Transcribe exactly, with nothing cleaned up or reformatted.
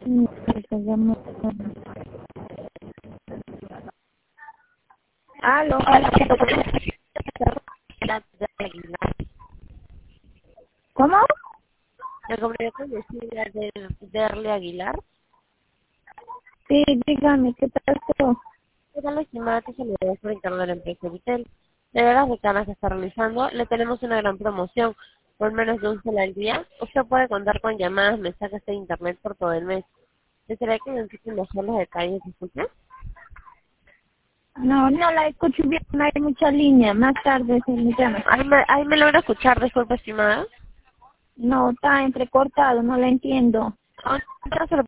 Mm, esta llamada. Aló. Hola, ¿Cómo? me comunico con Cecilia de Derle Aguilar. Sí, dígame, ¿qué tal todo? ¿Qué tal, estimada? Te saludos por interno de la empresa Vitel. De veras de canas que está realizando, le tenemos una gran promoción. Por menos de un solo al día, usted puede contar con llamadas, mensajes de internet por todo el mes. ¿Desearía que necesiten mejor los detalles? Disculpe. No, no la escucho bien, no hay mucha línea. Más tarde se me llama. Ahí me, ahí me logra escuchar, disculpe, estimada. No, está entrecortado, no la entiendo. Ahora se lo